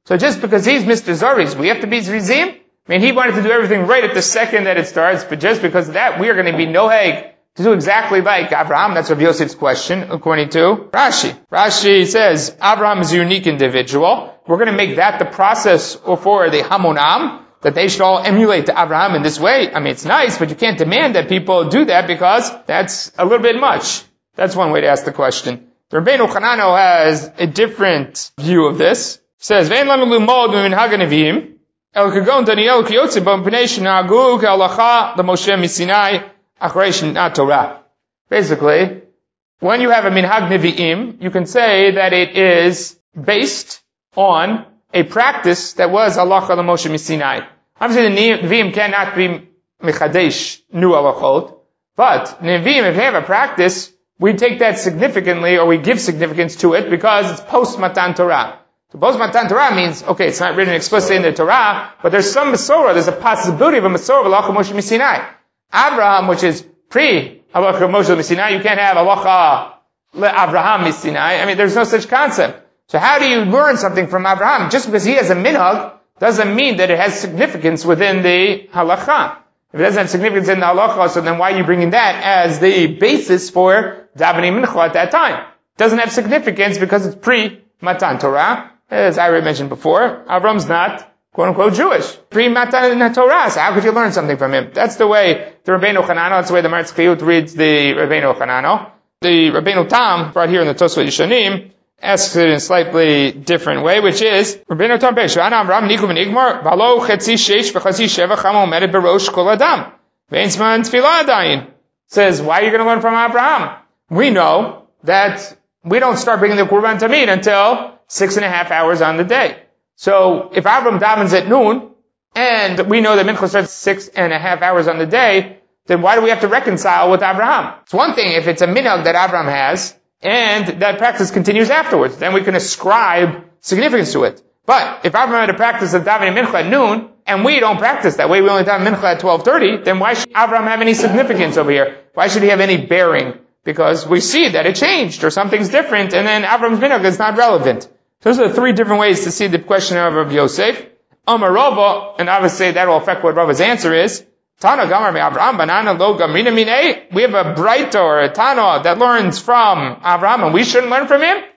So just because he's Mister Zariz, we have to be Zrizim? I mean, he wanted to do everything right at the second that it starts, but just because of that, we are going to be noheg to do exactly like Abraham. That's Rav Yosef's question, according to Rashi. Rashi says, Abraham is a unique individual. We're going to make that the process for the Hamonam, that they should all emulate Abraham in this way. I mean, it's nice, but you can't demand that people do that because that's a little bit much. That's one way to ask the question. Rabbeinu Chanano has a different view of this. He says, Vein lanu lumod miminhag hanevim, el kagon Daniel kiyotze b'mpenei shenahagu k'halacha l'Moshe misinai achrei shenat Torah. Basically, when you have a minhag nevi'im, you can say that it is based on a practice that was halacha l'Moshe misinai. Obviously, the nevi'im cannot be mechadesh new halachot, but nevi'im, if they have a practice, we take that significantly, or we give significance to it, because it's post-Matan Torah. So post-Matan Torah means, okay, it's not written explicitly in the Torah, but there's some Masorah, there's a possibility of a Masorah of halacha Moshe misinai. Abraham, which is pre-halacha Moshe misinai, you can't have halacha le-Abraham misinai. I mean, there's no such concept. So how do you learn something from Abraham? Just because he has a minhag doesn't mean that it has significance within the halacha. If it doesn't have significance in the halacha, so then why are you bringing that as the basis for davening mincha at that time? It doesn't have significance because it's pre-Matan Torah. As I mentioned before, Avram's not, quote-unquote, Jewish. Pre-Matan Torah, so how could you learn something from him? That's the way the Rabbeinu Chanano, that's the way the Maritz Chiyut reads the Rabbeinu Chanano. The Rabbeinu Tam, brought here in the Tosfot Yishanim, asks it in a slightly different way, which is, Rabbeinu Tam Pei, Shana Avram Nikum Nigmar, Valo Chetzi Sheish V'Chazi Sheva Chama Omedet Berosh Kol Adam. Ve'en Zman Tfilah Adayin. Says, why are you going to learn from Abraham? We know that we don't start bringing the Qurban Tamid until six and a half hours on the day. So, if Abraham davens at noon, and we know that Mincha starts six and a half hours on the day, then why do we have to reconcile with Abraham? It's one thing if it's a minhag that Abraham has, and that practice continues afterwards. Then we can ascribe significance to it. But if Abraham had a practice of davening mincha at noon, and we don't practice that way, we only daven mincha at twelve thirty, then why should Abraham have any significance over here? Why should he have any bearing? Because we see that it changed, or something's different, and then Abraham's minhag is not relevant. Those are the three different ways to see the question of Rav Yosef. Amar Rava, and obviously that will affect what Rava's answer is. Tana Gamar me Abraham banana lo gamrina minei. We have a Braita or a Tana that learns from Abraham, and we shouldn't learn from him.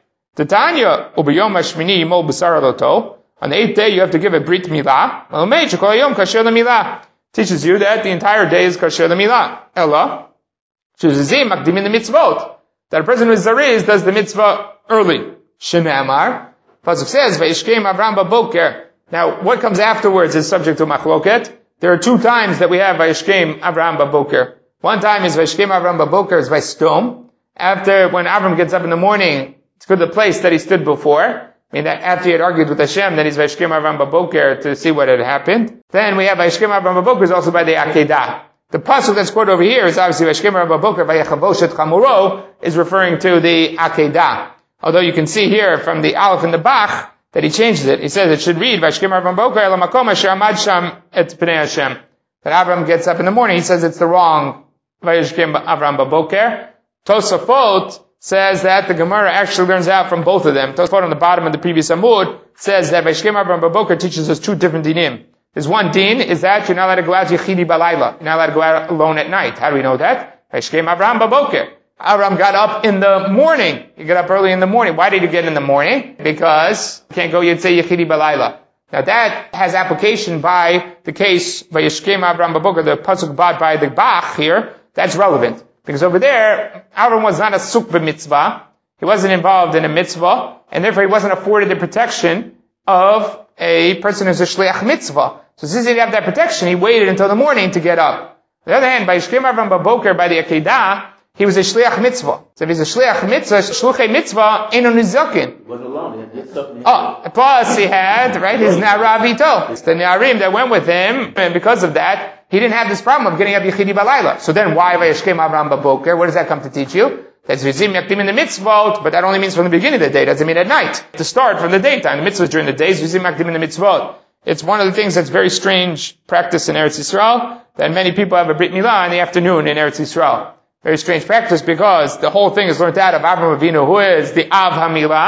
Tanya ubiyom hashmini yimol b'sar loto. On the eighth day, you have to give a brit milah. Malmei shekol yom kasher lemilah. Teaches you that the entire day is kasher lemilah. Ella shuzizim makdimin the mitzvot. That a person who is zariz does the mitzvah early. Shemei Amar. Pasuk says vayishkem Abraham baboker. Now, what comes afterwards is subject to machloket. There are two times that we have Vayishkem Avraham Baboker. One time is Vayishkem Avraham Baboker is by Stom. After, when Avram gets up in the morning, it's for the place that he stood before. I mean, that after he had argued with Hashem, then he's Vayishkem Avraham Baboker to see what had happened. Then we have Vayishkem Avraham Baboker is also by the Akedah. The pasuk that's quoted over here is obviously Vayishkem Avraham Baboker by Yechavoshet Chamuro is referring to the Akedah. Although you can see here from the Aleph and the Bach, that he changes it. He says it should read, Vayishkem Avraham Baboker el hamakom asher amad sham et pnei Hashem. That Abraham gets up in the morning, he says it's the wrong Vayishkem Avraham Baboker. Tosafot says that the Gemara actually learns out from both of them. Tosafot on the bottom of the previous Amud says that Vayishkem Avraham Baboker teaches us two different dinim. There's one din, is that you're not allowed to go out yichidi balayla. You're not allowed to go out alone at night. How do we know that? Vayishkem Avraham Baboker. Abraham got up in the morning. He got up early in the morning. Why did he get in the morning? Because you can't go Yitzei Yechidi Balayla. Now that has application by the case by Yishkem Avraham Baboker, the pasuk bought by the Bach here. That's relevant. Because over there, Abraham was not a suk b'mitzvah. He wasn't involved in a mitzvah, and therefore he wasn't afforded the protection of a person who's a shliach mitzvah. So since he didn't have that protection, he waited until the morning to get up. On the other hand, by Yishkem Avraham Baboker, by the Akedah, he was a shliach mitzvah. So if he's a shliach mitzvah, shluchei mitzvah, eno nizakin. He wasn't alone. He had something. Oh, plus he had, right, his na'arav ito. It's the na'arim that went with him, and because of that, he didn't have this problem of getting up yichidi balayla. So then why vayishkem Avraham baboker? What does that come to teach you? That's vizim yakdim in the mitzvot, but that only means from the beginning of the day. Doesn't mean at night. To start from the daytime. The mitzvahs during the days, vizim yakdim in the mitzvot. It's one of the things that's very strange practice in Eretz Yisrael, that many people have a Brit Milah in the afternoon in Eretz Yisrael. Very strange practice because the whole thing is learned out of Avraham Avinu, who is the Av HaMilah,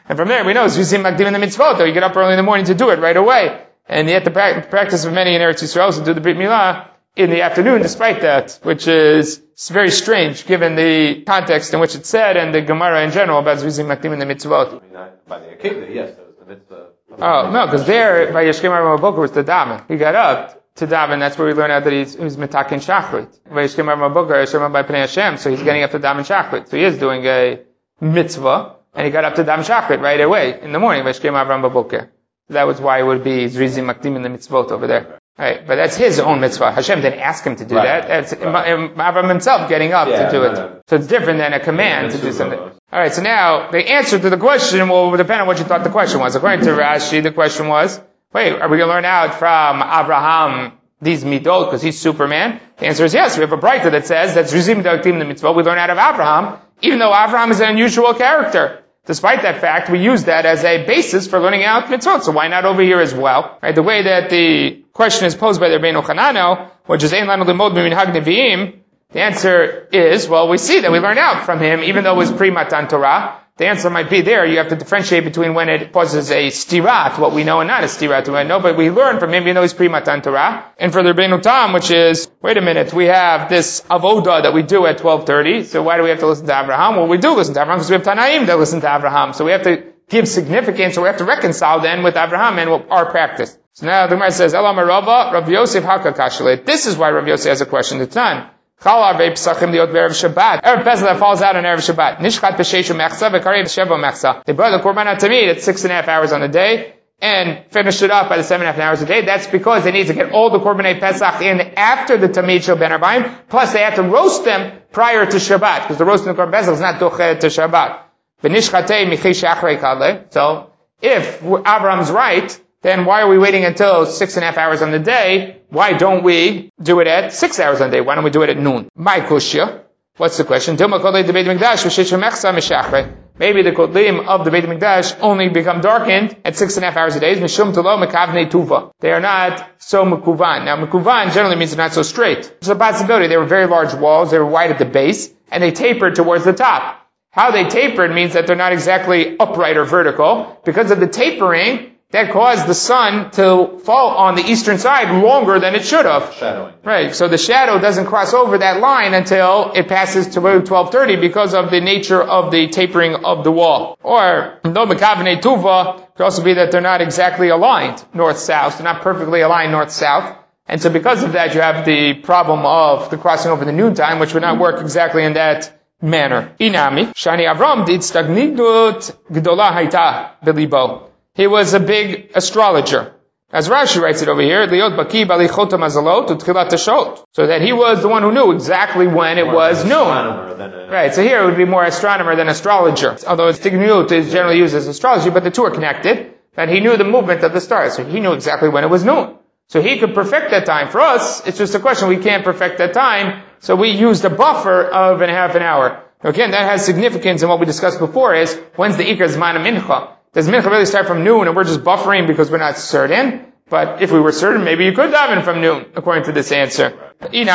And from there we know Zrizim Makdim in the mitzvot, that you get up early in the morning to do it right away. And yet the pra- practice of many in Eretz Yisrael to do the Brit Milah in the afternoon despite that, which is very strange given the context in which it's said and the Gemara in general about Zrizim Makdim in the mitzvot. By the Akikda, yes, that was the mitzvah. Oh, no, because there, by Yeshkem Aram Aboker was the daven. He got up to daven, that's where we learn out that he's, he's metakin shachrit. By Yeshkem Aram Aboker, Yeshkem by Pnei Hashem, so he's getting up to daven shachrit. So he is doing a mitzvah, and he got up to daven shachrit right away in the morning, by Yeshkem Aram Aboker. That was why it would be Zrizim Makdim in the mitzvot over there. Right, but that's his own mitzvah. Hashem didn't ask him to do right. that. That's right. Avram himself getting up yeah, to do it. No. So it's different than a command yeah, to do something. Alright, so now, the answer to the question will depend on what you thought the question was. According to Rashi, the question was, wait, are we going to learn out from Abraham these midot because he's Superman? The answer is yes. We have a brayta that says that's Zrizim Makdim the mitzvah. We learn out of Abraham, even though Abraham is an unusual character. Despite that fact, we use that as a basis for learning out mitzvot. So why not over here as well? Right? The way that the question is posed by the Rabbeinu Chanano, which is Ein lanu limod b'minhag neviim, the answer is, well, we see that we learn out from him, even though it was pre-Matan Torah. The answer might be there. You have to differentiate between when it causes a stira to what we know and not a stira to what we know, but we learn from him even though he's pre-Matan Torah. And for the Rabbeinu Tam, which is, wait a minute, we have this avoda that we do at twelve thirty, so why do we have to listen to Abraham? Well, we do listen to Abraham because we have Tanaim that listen to Abraham, so we have to give significance, or we have to reconcile then with Abraham and our practice. So now the Gemara says, Elam Rava, Rav Yosef Hakakashale. This is why Rav Yosef has a question at the time. Chala Arvei Pesachim Liot Erev Shabbat. Erev Pesach that falls out on Erev Shabbat. Nishchat B'Sheishu Mechza V'Karei B'Sheva Mechza. They brought the Korban HaTamid at six and a half hours on the day and finished it up by the seven and a half hours a day. That's because they need to get all the Korbanei Pesach in after the Tamid Shel Ben Arbaim. Plus they have to roast them prior to Shabbat because the roasting of the Korban Pesach is not doche to Shabbat. V'Nishchatei Michi Shachrei Kadle. So if Avram's right, then why are we waiting until six and a half hours on the day? Why don't we do it at six hours on the day? Why don't we do it at noon? My kushya. What's the question? Maybe the kodlim of the Beit HaMikdash only become darkened at six and a half hours a day. They are not so mekuvan. Now mekuvan generally means they're not so straight. There's a possibility. They were very large walls. They were wide at the base, and they tapered towards the top. How they tapered means that they're not exactly upright or vertical. Because of the tapering, that caused the sun to fall on the eastern side longer than it should have. Shadowing. Right. So the shadow doesn't cross over that line until it passes to twelve thirty because of the nature of the tapering of the wall. Or, no mekavnei tuva, could also be that they're not exactly aligned north-south. They're not perfectly aligned north-south. And so because of that, you have the problem of the crossing over the noontime, which would not work exactly in that manner. Inami, Shani Avram did stagnidut gdola haita belibo. He was a big astrologer. As Rashi writes it over here, Liot baki balichot mazalot utchilat tashot. So that he was the one who knew exactly when it more was noon. A... Right, so here it would be more astronomer than astrologer. Although Stignut is generally used as astrology, but the two are connected. And he knew the movement of the stars, so he knew exactly when it was noon. So he could perfect that time. For us, it's just a question, we can't perfect that time, so we used a buffer of a half an hour. Again, that has significance in what we discussed before is, when's the Ikar Zman Mincha? Does mincha really start from noon and we're just buffering because we're not certain? But if we were certain, maybe you could daven from noon, according to this answer. That he was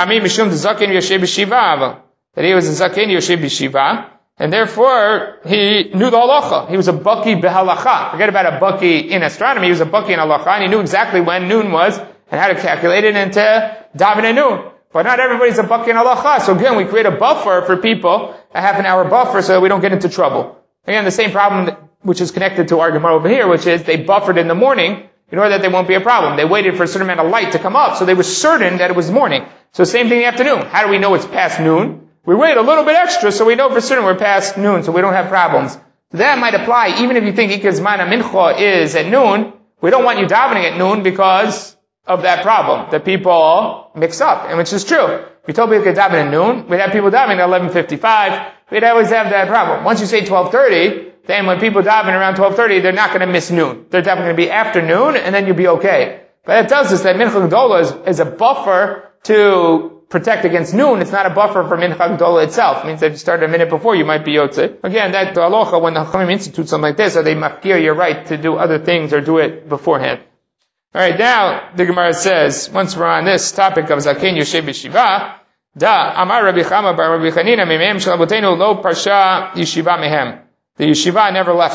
a zaken yoshev b'shiva, and therefore he knew the halacha. He was a baki behalacha. Forget about a baki in astronomy. He was a baki in halacha, and he knew exactly when noon was and how to calculate it and to daven at noon. But not everybody's a baki in halacha. So again, we create a buffer for people, a half an hour buffer, so that we don't get into trouble. Again, the same problem that which is connected to our Gemara over here, which is they buffered in the morning in order that there won't be a problem. They waited for a certain amount of light to come up, so they were certain that it was morning. So same thing in the afternoon. How do we know it's past noon? We wait a little bit extra, so we know for certain we're past noon, so we don't have problems. So that might apply, even if you think Ikar Zman Mincha is at noon, we don't want you davening at noon because of that problem, that people mix up, and which is true. If you told people to daven at noon, we'd have people davening at eleven fifty-five, we'd always have that problem. Once you say twelve thirty, then when people daven around twelve thirty, they're not going to miss noon. They're definitely going to be after noon, and then you'll be okay. But it tells us that Mincha Gdola is, is a buffer to protect against noon. It's not a buffer for Mincha Gdola itself. It means that if you start a minute before, you might be yotze. Again, that the halacha, when the Chachamim institute something like this, are they mafkir your right to do other things or do it beforehand. Alright, now, the Gemara says, once we're on this topic of Zaken Yoshev B'Shiva, Da, Amar Rabbi Chama bar Rabbi Chanina, Mimeim Shalabotenu Lo Parsha Yeshiva Mehem. The yeshiva never left them.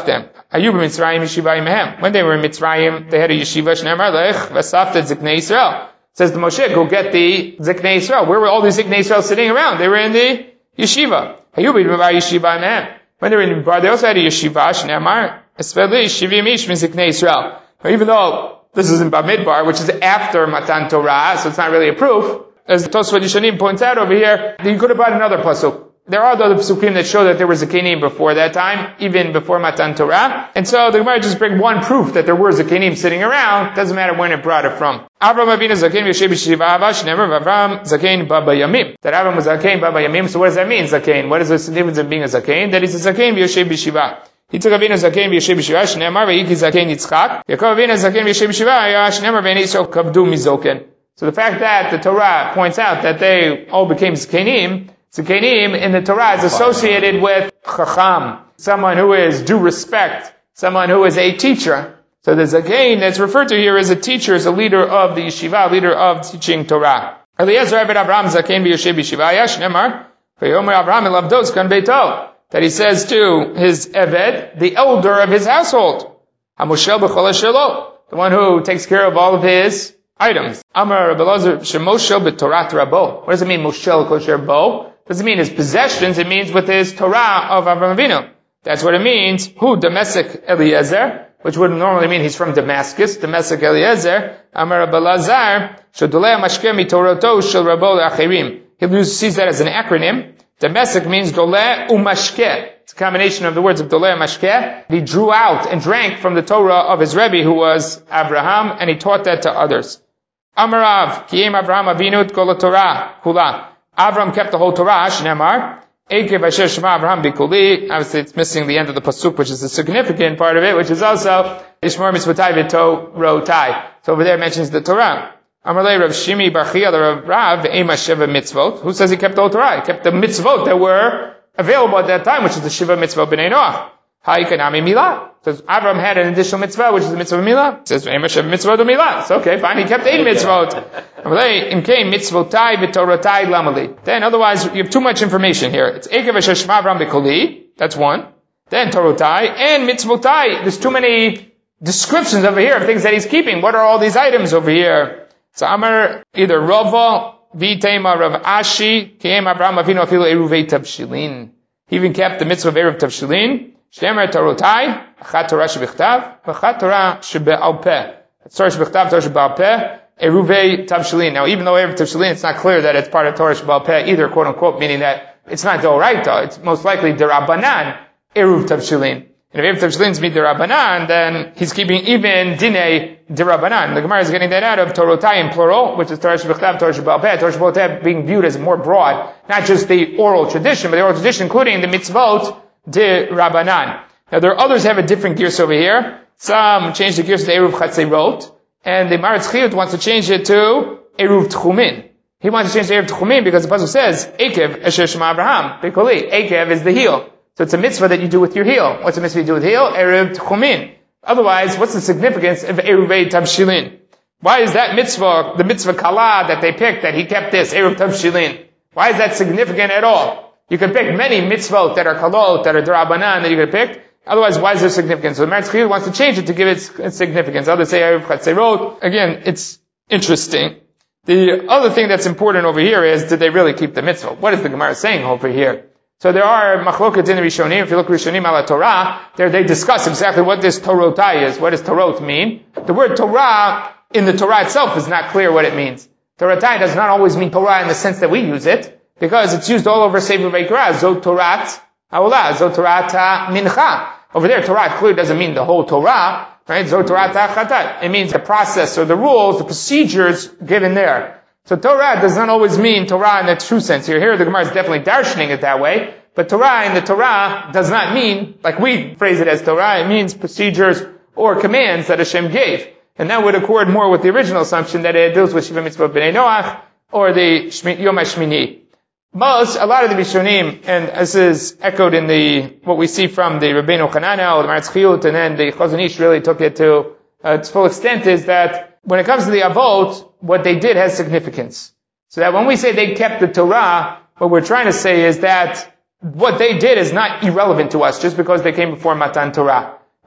Hayub Mitzrayim Yeshiva Imehem. When they were in Mitzrayim, they had a yeshiva. Shneimar lech v'safta Ziknei Yisrael. Says the Moshe, go get the Ziknei Yisrael. Where were all these Ziknei Yisrael sitting around? They were in the yeshiva. Hayub Yeshiva Imehem. When they were in Bar, they also had a yeshiva. Shneimar Esveli Shivim Ish Min Ziknei Yisrael. Even though this is in Bamidbar, which is after Matan Torah, so it's not really a proof. As Tosfot Yishanim points out over here, you could have brought another pasuk. There are other pasukim that show that there was zakenim before that time, even before Matan Torah. And so the Gemara just bring one proof that there were zakenim sitting around. Doesn't matter when it brought it from. Avram Avinu zaken v'yoshev b'shiva avash never Avram zaken baba yamim. That Avram was zaken baba yamim. So what does that mean? Zaken. What is the significance of being a zaken? That he's a zaken v'yoshev b'shiva. He took Avinu zaken v'yoshev b'shiva. Shneimar v'yiki zaken Yitzchak. Yaakov Avinu zaken v'yoshev b'shiva. Shneimar v'nei Yisrael kabdu mizoken. So the fact that the Torah points out that they all became zakenim. Zakenim in the Torah is associated with chacham, someone who is due respect, someone who is a teacher. So the zaken that's referred to here as a teacher, is a leader of the yeshiva, leader of teaching Torah. Eliezer Eved Avraham zaken v'yoshev b'yeshiva shneimar v'yomer Avraham elavdos kan beito, that he says to his Eved, the elder of his household, hamoshel b'chol shelo, the one who takes care of all of his items. Amar Rabbi Elazar shemoshel b'torat rabo. What does it mean, moshel kosher bo? Doesn't mean his possessions, it means with his Torah of Avraham Avinu. That's what it means. Who? Domestic Eliezer, which would normally mean he's from Damascus. Domestic Eliezer. Amar Rabbi Elazar, Shadolei mashke mi Torato shel Rabo le'achirim. He sees that as an acronym. Domestic means Doleh umashke. It's a combination of the words of Doleh and Mashke. He drew out and drank from the Torah of his Rebbe, who was Abraham, and he taught that to others. Amarav, Kiyem Avraham Avinu kol Torah kula. Avram kept the whole Torah, Shneimar, Ekev Asher Shema Avraham Bikuli. Obviously it's missing the end of the pasuk, which is the significant part of it, which is also Ishmor Mitzvotai V'Torotai. So over there it mentions the Torah. Amalei Rav Shimi Bar Chia, the Rav Rav, Ema Sheva Mitzvot. Who says he kept the whole Torah? He kept the mitzvot that were available at that time, which is the Shiva Mitzvot B'nei Noach. Ha'ikana Milah. So Avram had an additional mitzvah, which is the mitzvah of Milah. It says, Ema Sheva Mitzvot Milah. So okay, fine, he kept eight mitzvot. Amalei Imkei Mitzvotai V'Torotai Lamali. Then otherwise, you have too much information here. It's Ekev Asher Shema Avraham Bikuli. That's one. Then Torotai and Mitzvotai. There's too many descriptions over here of things that he's keeping. What are all these items over here? So Amar, either Rava, Vitema Rav Ashi, Kiem Abraham Avinu Afilu Eruvei Tavshilin. He even kept the mitzvah of Eruv Tavshilin. Shneimar Torotai, Achat Torah Shebichtav, Achat Torah Shebe'al Peh. Torah Shebichtav, Torah Shebe'al Peh, Eruvei Tavshilin. Now even though Eruv Tavshilin, it's not clear that it's part of Torah Shebe'al Peh either, quote unquote, meaning that it's not Doraita, it's most likely Derabanan, Eruv Tavshilin. And if Eruv Tavshilin is Derabanan, then he's keeping even Dinei Derabanan. The Gemara is getting that out of Torotai in plural, which is Torah Shebichtav, Torah Shebe'al Peh, Torah Shebe'al Peh being viewed as more broad, not just the oral tradition, but the oral tradition including the mitzvot Derabanan. Now there are others that have a different gears over here. Some change the gears to Eruv Chatzerot, and the Maritz Chiyut wants to change it to Eruv Tchumin. He wants to change to Eruv Tchumin because the pasuk says, Ekev Asher Shema Avraham, Bikoli. Ekev is the heel. So it's a mitzvah that you do with your heel. What's a mitzvah you do with heel? Eruv Tchumin. Otherwise, what's the significance of Eruvei Tavshilin? Why is that mitzvah, the mitzvah Kala that they picked, that he kept this, Eruv Tavshilin? Why is that significant at all? You could pick many mitzvot that are Kalot, that are Derabanan, that you could pick. Otherwise, why is there significance? So the Maritz Chiyut wants to change it to give it its significance. Others say Eruv Chatzerot. Again, it's interesting. The other thing that's important over here is, did they really keep the mitzvah? What is the Gemara saying over here? So there are machloket in the Rishonim. If you look Rishonim ala Torah, there they discuss exactly what this Torotai is. What does Torot mean? The word Torah in the Torah itself is not clear what it means. Torotai does not always mean Torah in the sense that we use it, because it's used all over Sefer Vayikra. Zot Torat Ha'olah, Zot Torat Mincha. Over there, Torah clearly doesn't mean the whole Torah, right? Zot Torat Chatat. It means the process or the rules, the procedures given there. So Torah does not always mean Torah in the true sense. Here, here the Gemara is definitely darshaning it that way. But Torah in the Torah does not mean, like we phrase it as Torah, it means procedures or commands that Hashem gave. And that would accord more with the original assumption that it deals with Shiva Mitzvah B'nai Noach or the Yom HaShmini. Most, a lot of the Rishonim, and this is echoed in the, what we see from the Rabbeinu Hananel, the Maritz Chiyut, and then the Chazon Ish really took it to uh, its full extent, is that when it comes to the Avot, what they did has significance. So that when we say they kept the Torah, what we're trying to say is that what they did is not irrelevant to us just because they came before Matan Torah.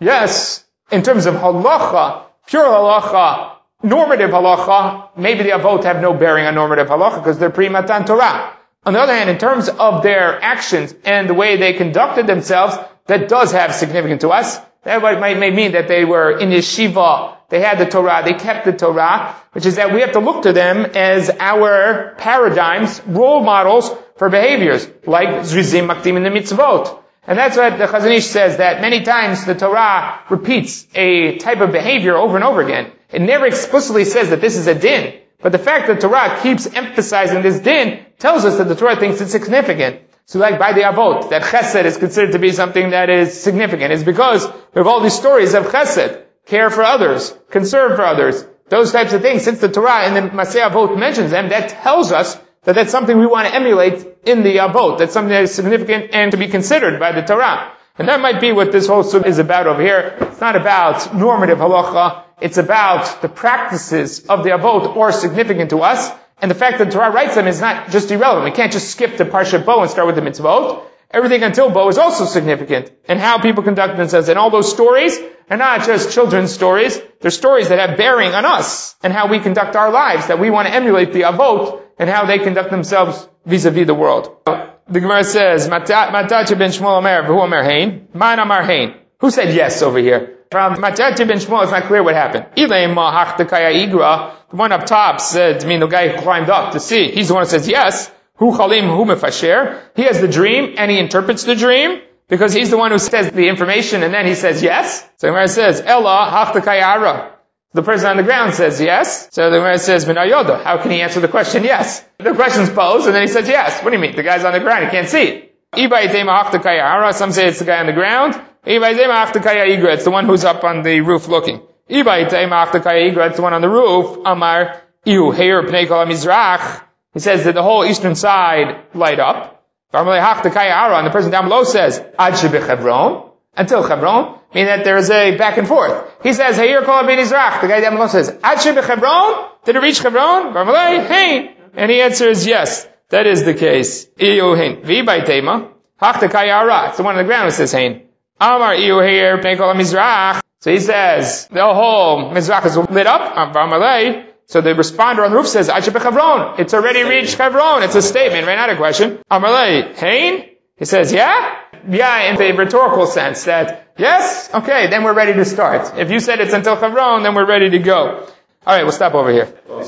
yes, in terms of halacha, pure halacha, normative halacha, maybe the avot have no bearing on normative halacha because they're pre-matan Torah. On the other hand, in terms of their actions and the way they conducted themselves, that does have significance to us. That might, might mean that they were in yeshiva, they had the Torah, they kept the Torah, which is that we have to look to them as our paradigms, role models for behaviors, like Zrizim Makdim in the mitzvot. And that's what the Chazon Ish says, that many times the Torah repeats a type of behavior over and over again. It never explicitly says that this is a din. But the fact that the Torah keeps emphasizing this din tells us that the Torah thinks it's significant. So like by the Avot, that chesed is considered to be something that is significant. It's because we have all these stories of chesed, care for others, concern for others, those types of things. Since the Torah and the Masei Avot mentions them, that tells us that that's something we want to emulate in the Avot. That's something that is significant and to be considered by the Torah. And that might be what this whole sugya is about over here. It's not about normative halacha. It's about the practices of the Avot are significant to us. And the fact that the Torah writes them is not just irrelevant. We can't just skip to Parshat Bo and start with the mitzvot. Everything until Bo is also significant. And how people conduct themselves. And all those stories are not just children's stories. They're stories that have bearing on us and how we conduct our lives, that we want to emulate the Avot and how they conduct themselves vis-a-vis the world. The Gemara says, Matati ben Shmuel Omer, V'hu Omer Hein, Man Amar Hein. Who said yes over here? From Matati ben Shmuel, it's not clear what happened. Ilay Ma Hachtakaya Igra, the one up top said, I mean the guy who climbed up to see, he's the one who says yes. Hu Chalim Hu Mefasher. He has the dream and he interprets the dream because he's the one who says the information and then he says yes. So the Gemara says, Ella Hachtakaya Ara. The person on the ground says yes. So the Gemara says, V'nayoda. How can he answer the question yes? The question's posed and then he says yes. What do you mean? The guy's on the ground, he can't see. Some say it's the guy on the ground. It's the one who's up on the roof looking. It's the one on the roof. Amar Ihu Heir Pnei Kol HaMizrach. He says that the whole eastern side light up. And the person down below says, Ad Shebechevron. Until Hebron, meaning that there is a back and forth. He says, Heir Kol HaMizrach. The guy down below says, Ad Shebechevron. Did it reach Hebron? Hey. And he answers, yes, that is the case. Ihu Hein. V'Ibaitema. Hachtakayara. It's the one on the ground who says Hein. Amar Ihu Heir Pnei Kol HaMizrach. So he says, the whole Mizrach is lit up. So the responder on the roof says, Ad Shebechevron. It's already reached Hebron. It's a statement, right? Not a question. Amalei, Hein? He says, yeah? Yeah, in the rhetorical sense that, yes? Okay, then we're ready to start. If you said it's until Hebron, then we're ready to go. Alright, we'll stop over here.